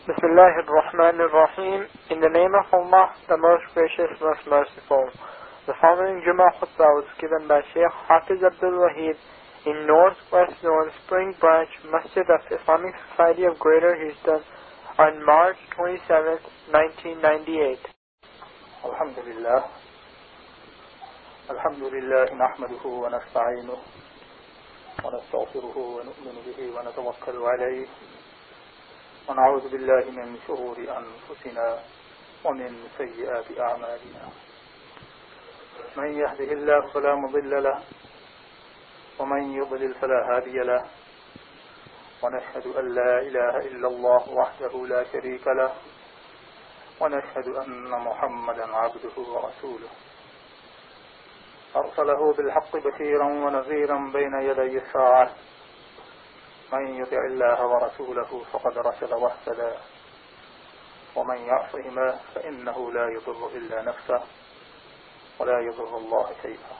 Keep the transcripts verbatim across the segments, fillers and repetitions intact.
Bismillah ar-Rahman ar-Rahim. In the name of Allah, the most gracious, most merciful. The following Jummah khutbah was given by Sheikh Hafiz Abdul Wahid in Northwest Zone Spring Branch Masjid of Islamic Society of Greater Houston on March twenty-seventh, nineteen ninety-eight. Alhamdulillah. Alhamdulillah nahmaduhu wa nasta'inuhu wa nastaghfiruhu wa nu'minu bihi wa natawakkalu alayhi. ونعوذ بالله من شرور أنفسنا ومن سيئات أعمالنا من يهده الله فلا مضل له ومن يضلل فلا هادي له ونشهد أن لا إله إلا الله وحده لا شريك له ونشهد أن محمدا عبده ورسوله أرسله بالحق بشيرا ونذيرا بين يدي الساعة من يطع الله ورسوله فقد رشد واهتدى ومن يعصهما فإنه لا يضر إلا نفسه ولا يضر الله شيئا.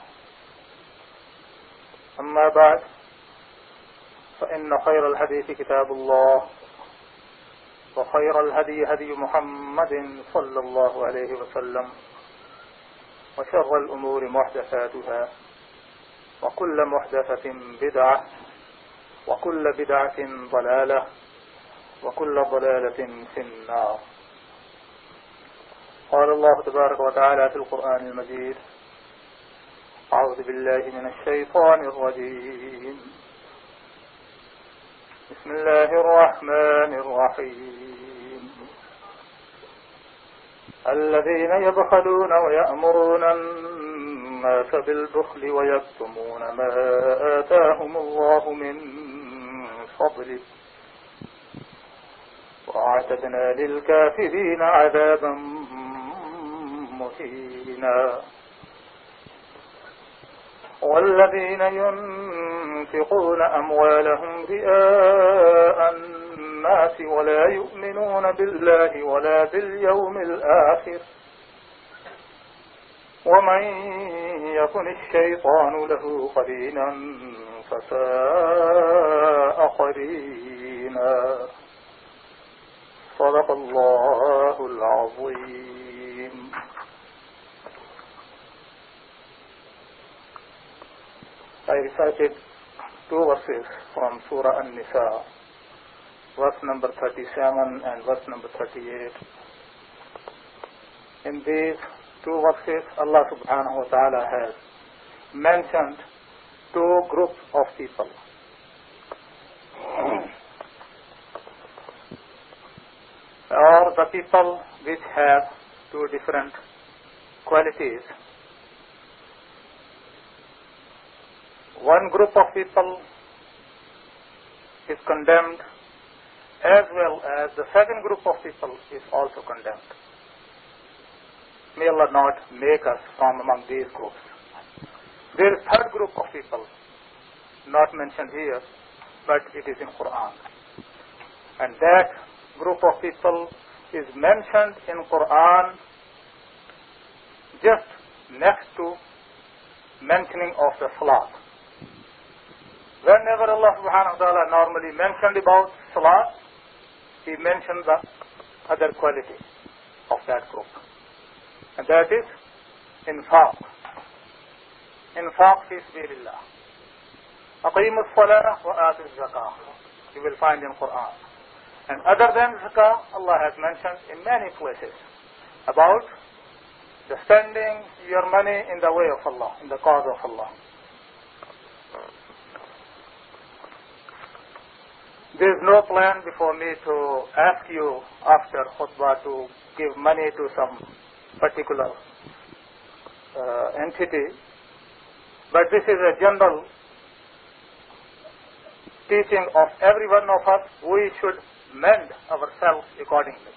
أما بعد فإن خير الحديث كتاب الله وخير الهدي هدي محمد صلى الله عليه وسلم وشر الأمور محدثاتها وكل محدثة بدعة وكل بدعة ضلالة وكل ضلالة في النار. قال الله تبارك وتعالى في القرآن المجيد: أعوذ بالله من الشيطان الرجيم. بسم الله الرحمن الرحيم. الذين يبخلون ويأمرون الناس بالبخل ويكتمون ما آتاهم الله من فضله وأعتدنا للكافرين عذابا مهينا. والذين ينفقون أموالهم رئاء الناس ولا يؤمنون بالله ولا باليوم الآخر ومن يكن الشيطان له قرينا فساء قرينا. صدق الله العظيم. I recited two verses from Surah An-Nisa, verse number thirty-seven and verse number thirty-eight. In these two verses, Allah subhanahu wa ta'ala has mentioned two groups of people. Or the people which have two different qualities. One group of people is condemned, as well as the second group of people is also condemned. May Allah not make us from among these groups. There is a third group of people, not mentioned here, but it is in Quran. And that group of people is mentioned in Quran just next to mentioning of the Salat. Whenever Allah subhanahu wa ta'ala normally mentioned about Salat, He mentioned the other quality of that group. And that is infaq. Infaq fi sabilillah. Aqimu as-salah wa atu az-zakah. You will find in Quran. And other than zakah, Allah has mentioned in many places about the spending your money in the way of Allah, in the cause of Allah. There is no plan before me to ask you after khutbah to give money to some particular uh, entity, but this is a general teaching of every one of us. We should mend ourselves accordingly.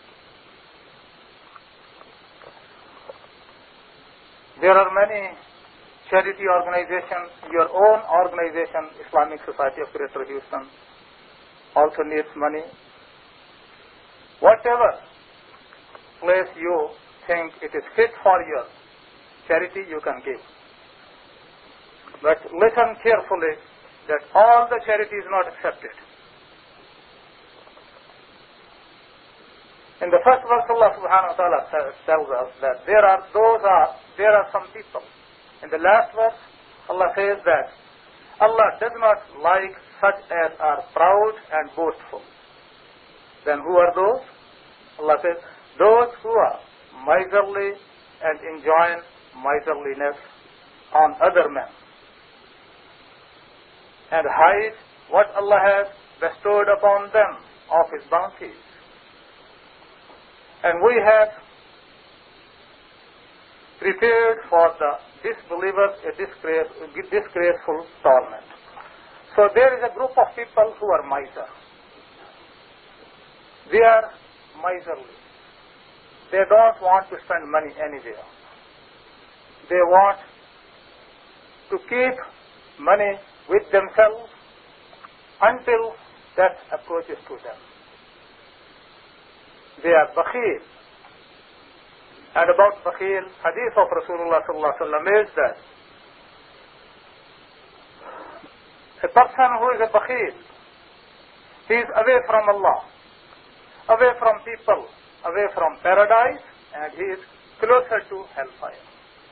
There are many charity organizations. Your own organization, Islamic Society of Greater Houston, also needs money. Whatever place you think it is fit for your charity, you can give. But listen carefully that all the charity is not accepted. In the first verse, Allah subhanahu wa ta'ala tells us that there are those are there are some people. In the last verse, Allah says that Allah does not like such as are proud and boastful. Then who are those? Allah says, those who are miserly and enjoy miserliness on other men, and hide what Allah has bestowed upon them of His bounties. And we have prepared for the disbelievers a disgrace, disgraceful torment. So there is a group of people who are miser. They are miserly. They don't want to spend money anywhere. They want to keep money with themselves until death approaches to them. They are bakhil. And about bakhil, hadith of Rasulullah sallallahu alaihi wasallam is that a person who is a bakhil, he is away from Allah, away from people, away from paradise, and he is closer to hellfire.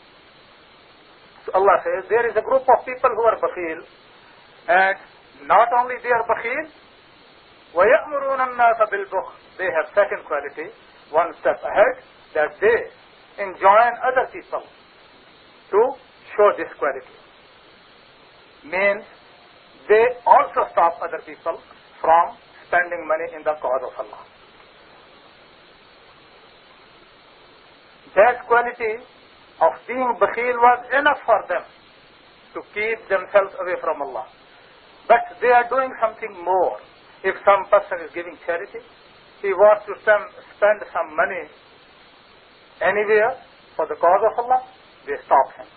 So Allah says there is a group of people who are bakhil, and not only they are bakhil, وَيَأْمُرُونَ النَّاسَ بِالْبُخْلِ. They have second quality, one step ahead, that they enjoin other people to show this quality. Means they also stop other people from spending money in the cause of Allah. That quality of being bakhil was enough for them to keep themselves away from Allah. But they are doing something more. If some person is giving charity, he wants to spend some money anywhere for the cause of Allah, they stop him.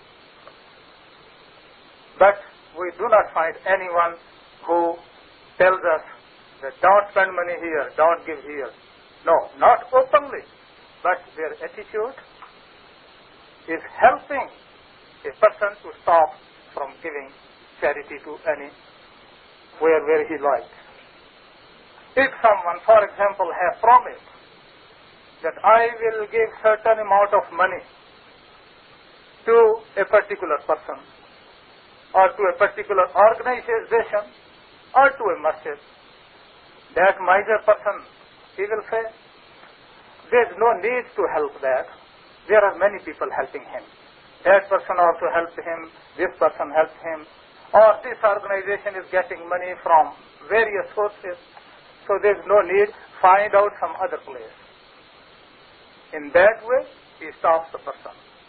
But we do not find anyone who tells us that don't spend money here, don't give here. No, not openly, but their attitude is helping a person to stop from giving charity to any where where he likes. If someone, for example, has promised that I will give certain amount of money to a particular person, or to a particular organization, or to a masjid, that miser person, he will say, there is no need to help that. There are many people helping him. That person also helped him, this person helped him, or this organization is getting money from various sources, so there is no need, find out some other place. In that way, he stops the person.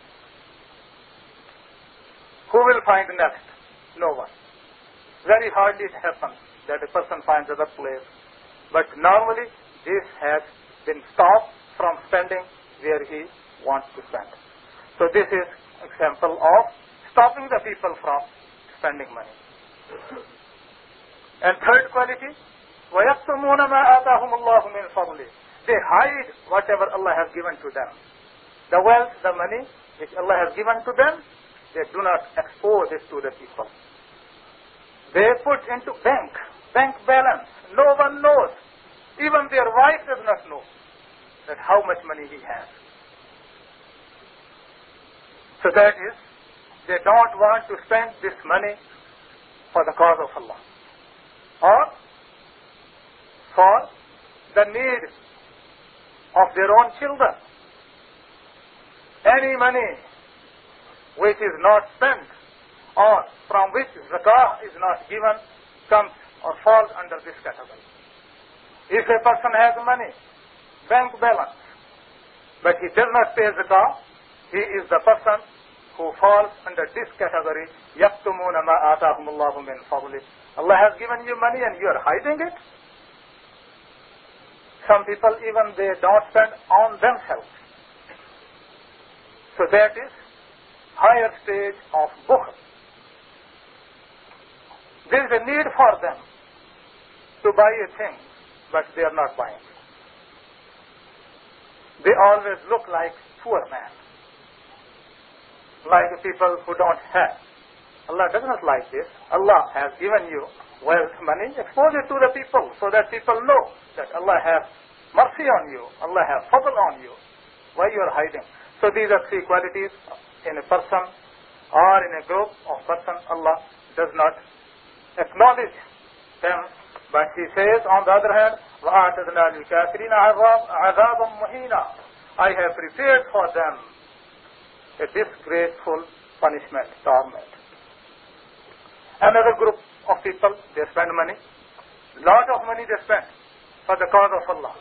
Who will find next? No one. Very hardly it happens that a person finds other place. But normally, this has been stopped from spending where he wants to spend. So this is example of stopping the people from spending money. And third quality, وَيَكْتُمُونَ مَا آتَاهُمُ اللَّهُ مِنْ فَضْلِهِ. They hide whatever Allah has given to them. The wealth, the money which Allah has given to them, they do not expose it to the people. They put into bank, bank balance. No one knows. Even their wife does not know that how much money he has. So that is, they don't want to spend this money for the cause of Allah, or for the need of their own children. Any money which is not spent, or from which zakah is not given, comes or falls under this category. If a person has money, bank balance, but he does not pay zakah, he is the person who falls under this category, يَكْتُمُونَ مَا آتَاهُمُ اللَّهُ مِنْ فَضْلِهِ. Allah has given you money and you are hiding it. Some people even they don't spend on themselves. So that is higher stage of bukhl. There is a need for them to buy a thing, but they are not buying. They always look like poor man, like people who don't have. Allah does not like this. Allah has given you wealth, money, expose it to the people so that people know that Allah has mercy on you. Allah has fadl on you. Why you are hiding? So these are three qualities in a person or in a group of person. Allah does not acknowledge them, but He says on the other hand, وَآتَذْنَا لِلْكَافِرِينَ عَذَابًا مُهِينًا, I have prepared for them a disgraceful punishment, torment. Another group of people, they spend money, lot of money they spend for the cause of Allah.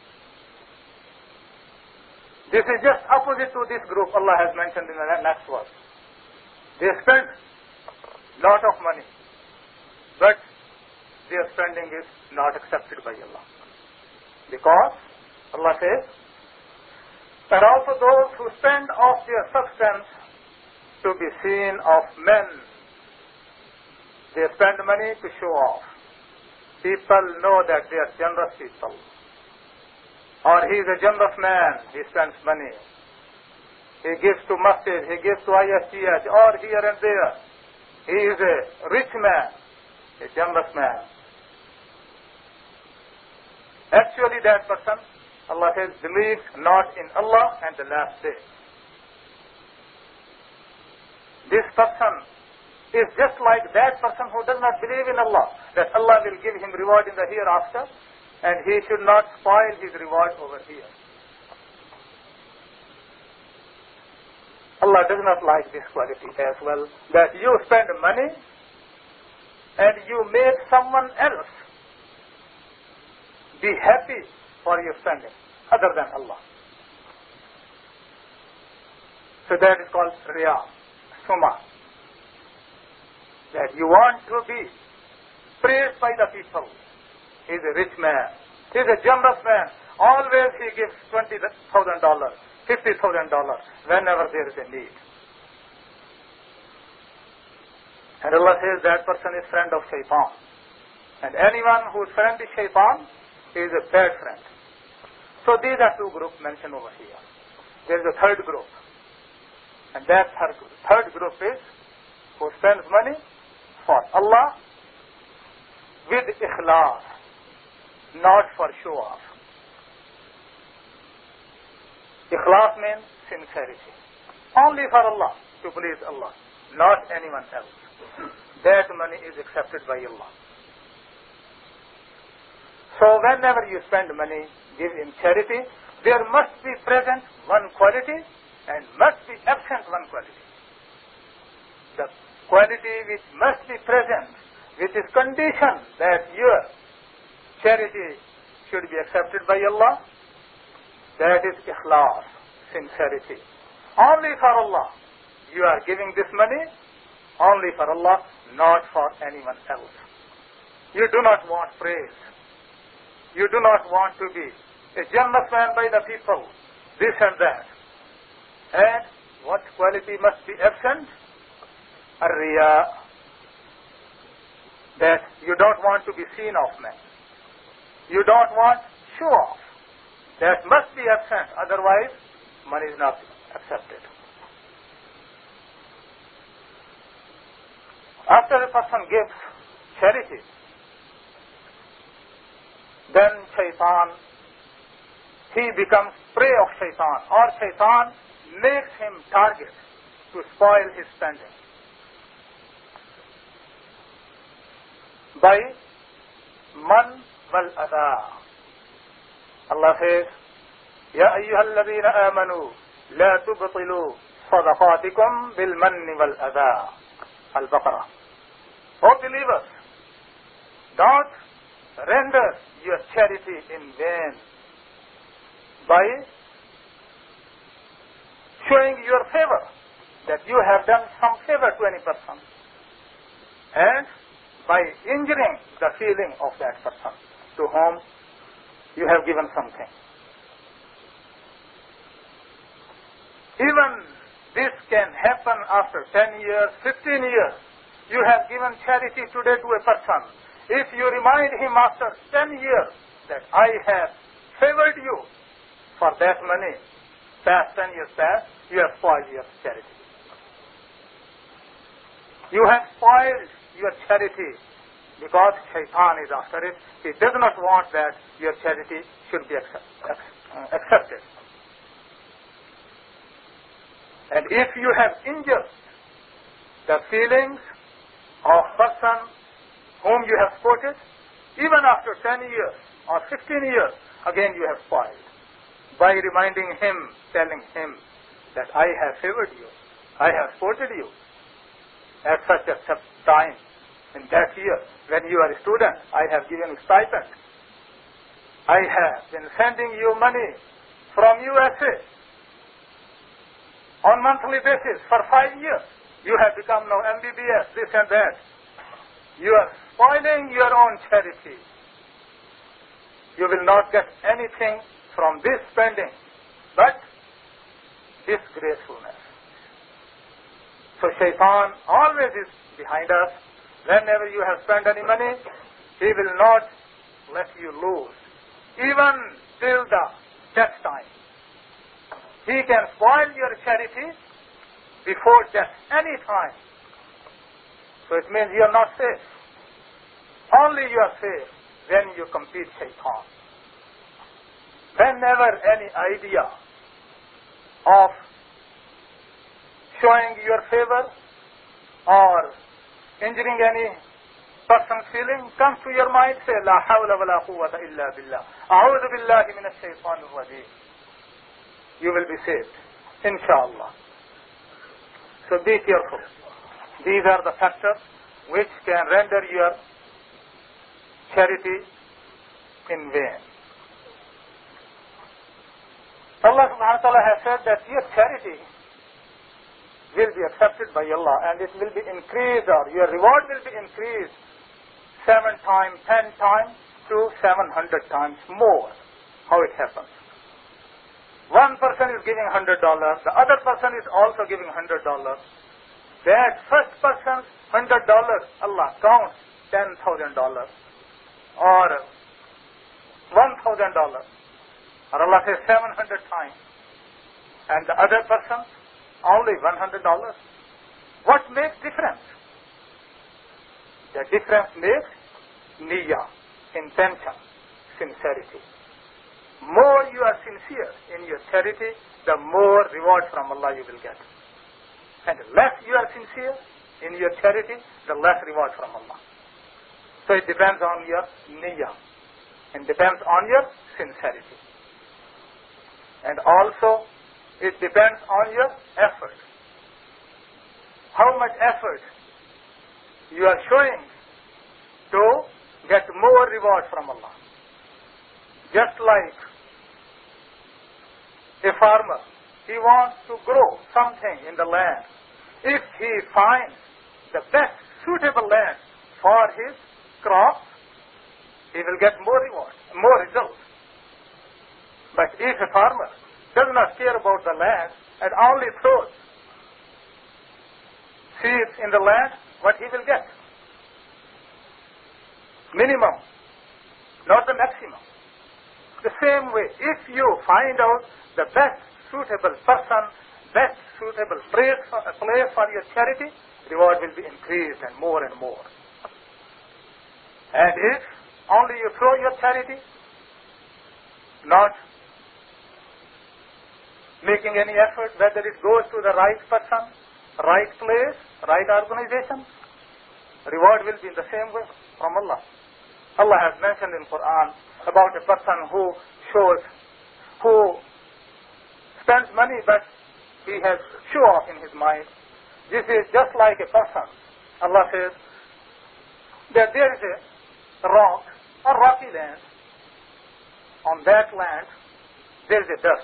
This is just opposite to this group Allah has mentioned in the next verse. They spend lot of money, but their spending is not accepted by Allah. Because Allah says, and also those who spend of their substance to be seen of men. They spend money to show off. People know that they are generous people. Or he is a generous man, he spends money. He gives to masjid, he gives to I S T H, or here and there. He is a rich man, a generous man. Actually that person, Allah says, believes not in Allah and the last day. This person is just like that person who does not believe in Allah, that Allah will give him reward in the hereafter, and he should not spoil his reward over here. Allah does not like this quality as well, that you spend money and you make someone else be happy for your spending, other than Allah. So that is called riya, suma. That you want to be praised by the people. He is a rich man. He is a generous man. Always he gives twenty thousand dollars, fifty thousand dollars, whenever there is a need. And Allah says that person is friend of shaitan. And anyone whose friend is shaitan, he is a bad friend. So these are two groups mentioned over here. There is a third group. And that third, third group is who spends money for Allah with ikhlas, not for show off. Ikhlas means sincerity. Only for Allah, to please Allah, not anyone else. That money is accepted by Allah. So whenever you spend money, give in charity, there must be present one quality and must be absent one quality. The quality which must be present, which is conditioned that your charity should be accepted by Allah, that is ikhlas, sincerity. Only for Allah. You are giving this money only for Allah, not for anyone else. You do not want praise. You do not want to be a generous man by the people, this and that. And what quality must be absent? Ar-riya. That you don't want to be seen of men. You don't want show off. That must be absent, otherwise money is not accepted. After a person gives charity, then shaitan, he becomes prey of shaitan, or shaitan makes him target to spoil his spending by man wal adha. Allah says, Ya ayyuhalladhina amanu la tubtilu sadaqatikum bil manni wal adha. Al-Baqarah. O believers, don't render your charity in vain by showing your favor, that you have done some favor to any person, and by injuring the feeling of that person to whom you have given something. Even this can happen after ten years, fifteen years. You have given charity today to a person. If you remind him after ten years that I have favored you for that money, past ten years past, you have spoiled your charity. You have spoiled your charity because shaitan is after it. He does not want that your charity should be accept, uh, accepted. And if you have injured the feelings of person whom you have quoted, even after ten years or fifteen years, again you have spoiled by reminding him, telling him that I have favored you, I have quoted you at such a time. In that year, when you are a student, I have given you stipend. I have been sending you money from U S A on monthly basis for five years. You have become now M B B S, this and that. You are spoiling your own charity. You will not get anything from this spending, but disgracefulness. So shaitan always is behind us. Whenever you have spent any money, he will not let you lose, even till the death time. He can spoil your charity before death, any time. So it means you are not safe. Only you are safe when you compete shaitan. Whenever any idea of showing your favor or injuring any person's feeling comes to your mind, say, La hawla wa la quwwata illa billah. A'udhu billahi minash shaitanir rajim. You will be saved, inshallah. So be careful. These are the factors which can render your charity in vain. Allah subhanahu wa ta'ala has said that your charity will be accepted by Allah and it will be increased, or your reward will be increased seven times, ten times to seven hundred times more. How it happens? One person is giving one hundred dollars, the other person is also giving one hundred dollars. That first person's one hundred dollars, Allah counts ten thousand dollars or one thousand dollars. Or Allah says seven hundred times. And the other person, only one hundred dollars. What makes difference? The difference makes niyyah, intention, sincerity. More you are sincere in your charity, the more reward from Allah you will get. And less you are sincere in your charity, the less reward from Allah. So it depends on your niyyah. It depends on your sincerity. And also, it depends on your effort. How much effort you are showing to get more reward from Allah. Just like a farmer, he wants to grow something in the land. If he finds the best suitable land for his crops, he will get more reward, more results. But if a farmer does not care about the land and only throws seeds in the land, what he will get? Minimum, not the maximum. The same way, if you find out the best suitable person, best suitable place for, place for your charity, reward will be increased and more and more. And if only you throw your charity, not making any effort, whether it goes to the right person, right place, right organization, reward will be in the same way from Allah. Allah has mentioned in Quran about a person who shows, who spends money but he has show off in his mind. This is just like a person. Allah says that there is a rock or rocky land. On that land there is a dust.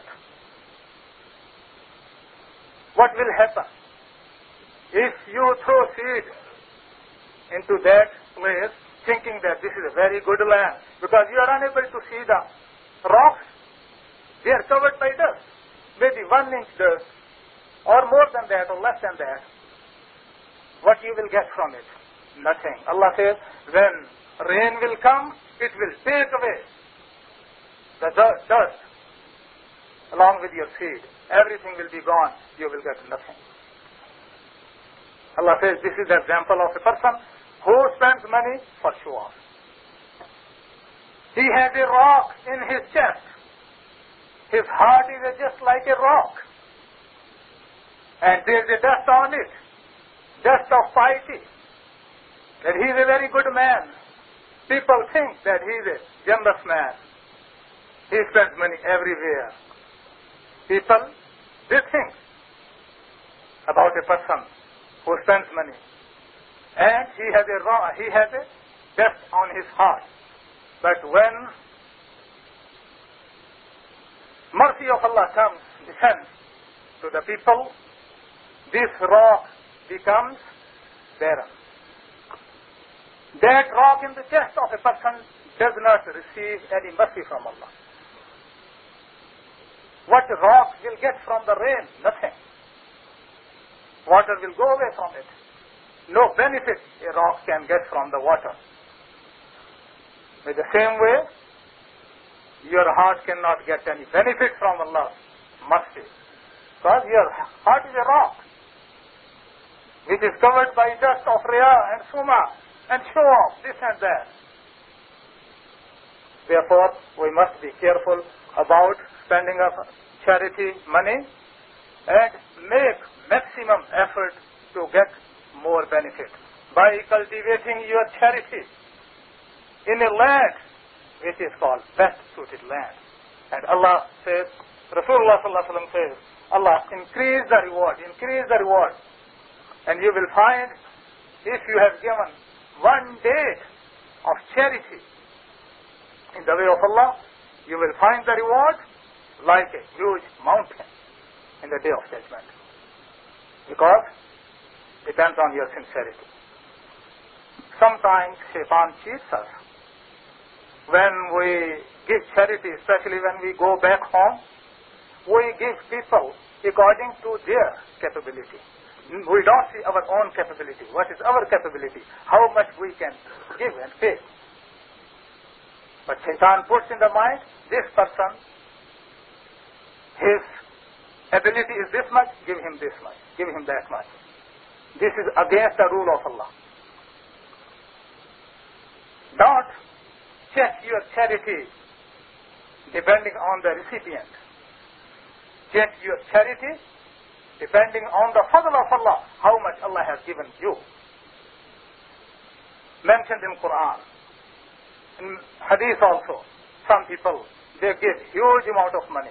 What will happen? If you throw seed into that place thinking that this is a very good land, because you are unable to see the rocks, they are covered by dust, maybe one inch dust, or more than that, or less than that. What you will get from it? Nothing. Allah says, when rain will come, it will take away the dust along with your seed. Everything will be gone. You will get nothing. Allah says, this is the example of a person Who spends money for show off? He has a rock in his chest. His heart is just like a rock. And there is a dust on it. Dust of piety. That he is a very good man. People think that he is a generous man. He spends money everywhere. People, they think about a person who spends money. And he has a raw, he has a dust on his heart. But when mercy of Allah comes, descends to the people, this rock becomes barren. That rock in the chest of a person does not receive any mercy from Allah. What rock will get from the rain? Nothing. Water will go away from it. No benefit a rock can get from the water. In the same way, your heart cannot get any benefit from Allah's mercy. Because your heart is a rock, which is covered by dust of riyah and suma and show off, this and that. Therefore, we must be careful about spending of charity money and make maximum effort to get more benefit by cultivating your charity in a land which is called best suited land. And Allah says, Rasulullah sallallahu alaihi wasallam says, Allah increase the reward, increase the reward. And you will find if you have given one day of charity in the way of Allah, you will find the reward like a huge mountain in the day of judgment. Because it depends on your sincerity. Sometimes Shaitan cheats us. When we give charity, especially when we go back home, we give people according to their capability. We don't see our own capability. What is our capability? How much we can give and pay. But Shaitan puts in the mind, this person, his ability is this much, give him this much, give him that much. This is against the rule of Allah. Don't check your charity depending on the recipient. Check your charity depending on the fadl of Allah, how much Allah has given you. Mentioned in Quran, in Hadith also, some people, they give huge amount of money,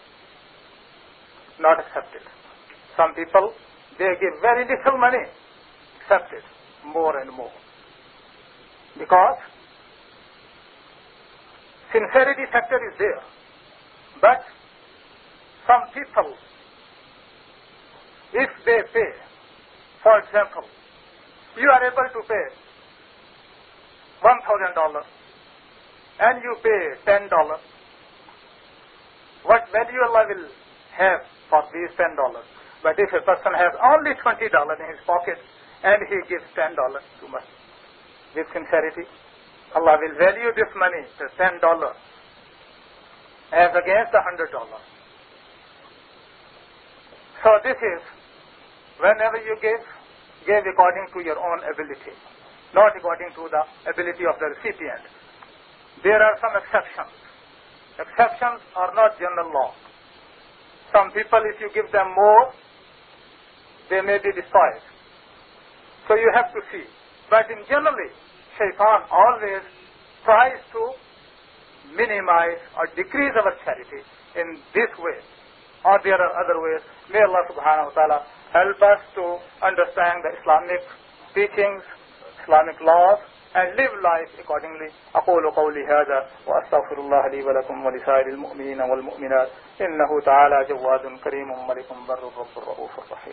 not accepted. Some people, they give very little money, accepted more and more. Because sincerity factor is there. But some people, if they pay, for example, you are able to pay one thousand dollars and you pay ten dollars, what value Allah will have for these ten dollars? But if a person has only twenty dollars in his pocket and he gives ten dollars too much, with sincerity, Allah will value this money, the ten dollars, as against the one hundred dollars. So this is, whenever you give, give according to your own ability, not according to the ability of the recipient. There are some exceptions. Exceptions are not general law. Some people, if you give them more, they may be despised. So you have to see. But in generally, Shaitan always tries to minimize or decrease our charity in this way. Or there are other ways. May Allah subhanahu wa ta'ala help us to understand the Islamic teachings, Islamic laws, and live life accordingly. أقول قولي هذا وأستغفر الله لي ولكم ولسائر المؤمنين والمؤمنات إنه تعالى جواد كريم ملك بر رب الرؤوف الرحيم.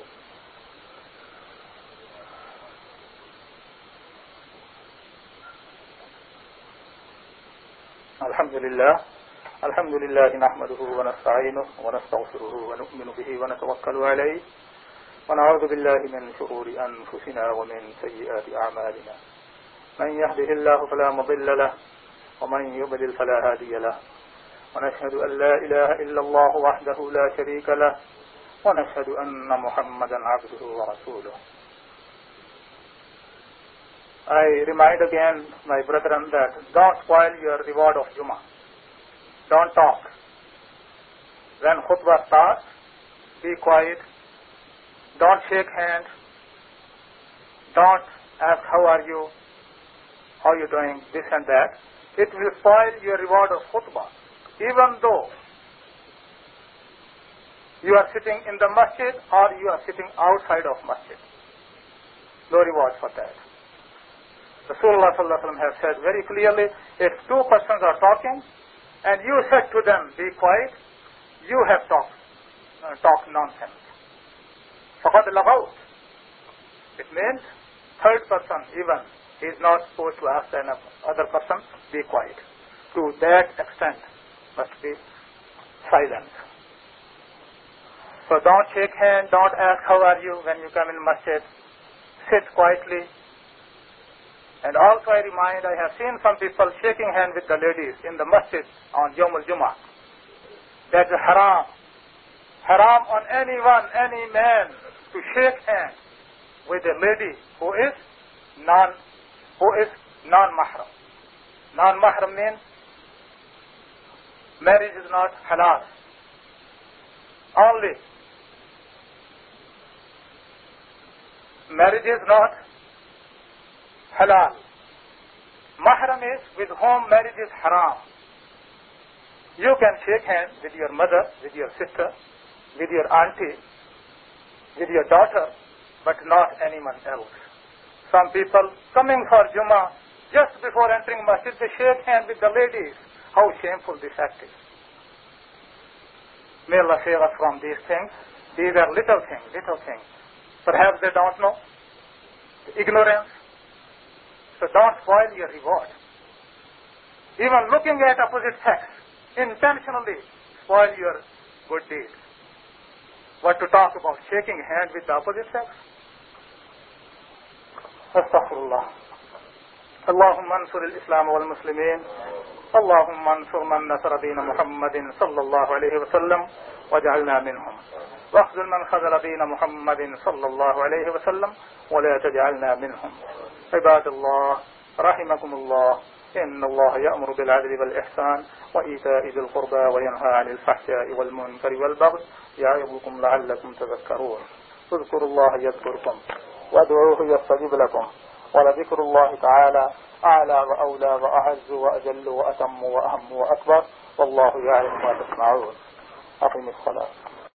الحمد لله الحمد لله نحمده ونستعينه ونستغفره ونؤمن به ونتوكل عليه ونعوذ بالله من شرور أنفسنا ومن سيئات أعمالنا. من يهده الله فلا مضل له ومن يضلل فلا هادي له ونشهد أن لا إله إلا الله وحده لا شريك له ونشهد أن محمدا عبده ورسوله. I remind again my brethren that don't spoil your reward of Jummah. Don't talk. When khutbah starts, be quiet. Don't shake hands. Don't ask how are you, how are you doing, this and that. It will spoil your reward of khutbah. Even though you are sitting in the masjid or you are sitting outside of masjid. No reward for that. Rasulullah sallallahu alaihi wasallam has said very clearly, if two persons are talking and you said to them, be quiet, you have talked, uh, talked nonsense. فَقَدْ لَغَوْتْ. It means third person even is not supposed to ask the other person, be quiet. To that extent must be silent. So don't shake hand, don't ask how are you when you come in masjid. Sit quietly. And also I remind, I have seen some people shaking hand with the ladies in the masjid on Yawm al-Jummah. That's haram. Haram on anyone, any man to shake hand with a lady who is non, who is non-mahram. Non-mahram means marriage is not halal. Only marriage is not halal. Mahram is with whom marriage is haram. You can shake hands with your mother, with your sister, with your auntie, with your daughter, but not anyone else. Some people coming for Jummah, just before entering masjid, they shake hands with the ladies. How shameful this act is. May Allah save us from these things. These are little things, little things. Perhaps they don't know. Ignorance. So don't spoil your reward. Even looking at opposite sex, intentionally spoil your good deeds. What to talk about shaking hand with the opposite sex? Astaghfirullah. اللهم انصر الإسلام والمسلمين اللهم انصر من نصر دين محمد صلى الله عليه وسلم واجعلنا منهم واخذل من خذل دين محمد صلى الله عليه وسلم ولا تجعلنا منهم عباد الله رحمكم الله إن الله يأمر بالعدل والإحسان وإيتاء ذي القربى وينهى عن الفحشاء والمنكر والبغي يعظكم لعلكم تذكرون اذكروا الله يذكركم وادعوه يستجب لكم ولذكر الله تعالى أعلى وأولى وأعز وأجل وأتم وأهم وأكبر والله يعلم ما تسمعون أقم الصلاة